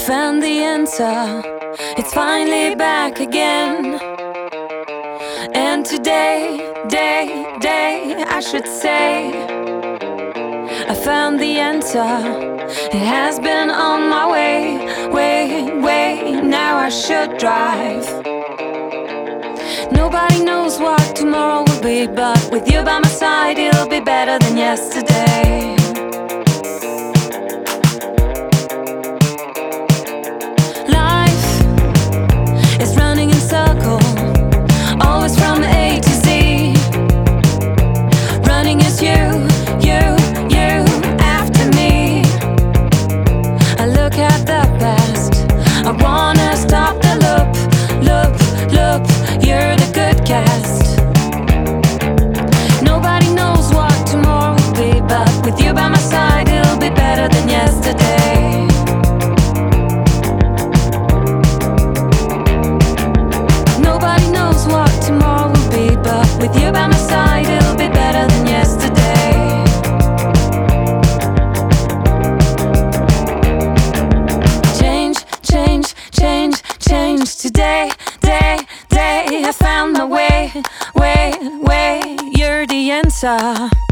found the answer, it's finally back again. And today, I should say, I found the answer. It has been on my way. Now I should drive. Nobody knows what tomorrow will be, but with you by my side, it'll be better than yesterday. Life is running in circles, always from A to Z. Running is you after me. I look at the past, I wanna stop the loop. You're the good cast. Nobody knows what tomorrow will be, but with you by my side, it'll be better than yesterday. Nobody knows what tomorrow will be, but with you by my side, it'll be better than yesterday. Change today. I found my way. You're the answer.